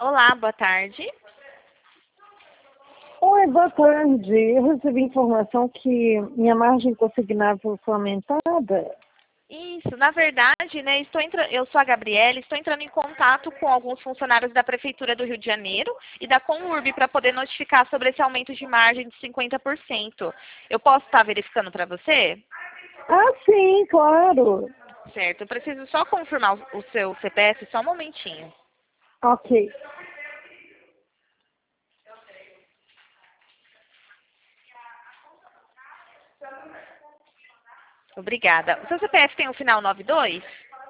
Olá, boa tarde. Oi, boa tarde. Eu recebi informação que minha margem consignável foi aumentada. Isso, na verdade, né, eu sou a Gabriela, estou entrando em contato com alguns funcionários da Prefeitura do Rio de Janeiro e da Conurb para poder notificar sobre esse aumento de margem de 50%. Eu posso estar verificando para você? Ah, sim, claro. Certo, eu preciso só confirmar o seu CPF, só um momentinho. Ok. Obrigada. O seu CPF tem o final 92?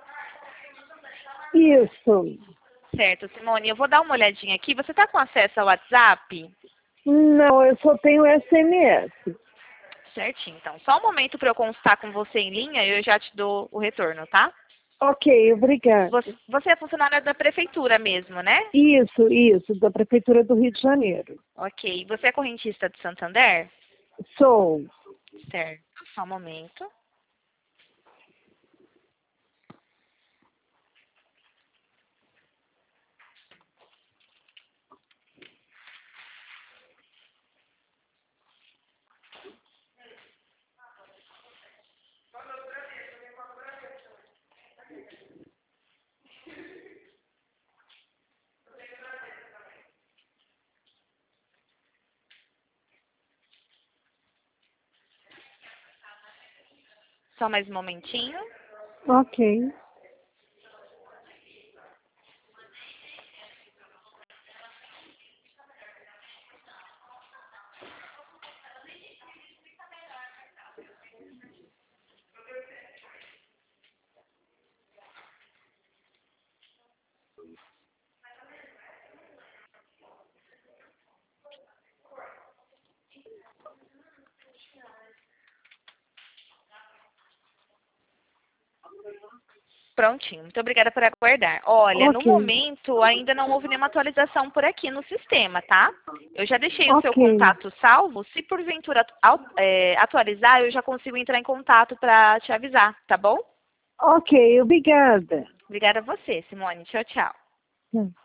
Isso. Certo, Simone, eu vou dar uma olhadinha aqui. Você está com acesso ao WhatsApp? Não, eu só tenho SMS. Certinho, então. Só um momento para eu constar com você em linha e eu já te dou o retorno, tá? Ok, obrigada. Você é funcionária da prefeitura mesmo, né? Isso, da Prefeitura do Rio de Janeiro. Ok. Você é correntista do Santander? Sou. Certo. Só um momento. Só mais um momentinho. Ok. Prontinho. Muito obrigada por aguardar. Olha, no Ok. momento ainda não houve nenhuma atualização por aqui no sistema, tá? Eu já deixei o seu Ok. contato salvo. Se porventura atualizar, eu já consigo entrar em contato para te avisar, tá bom? Ok, obrigada. Obrigada a você, Simone. Tchau, tchau.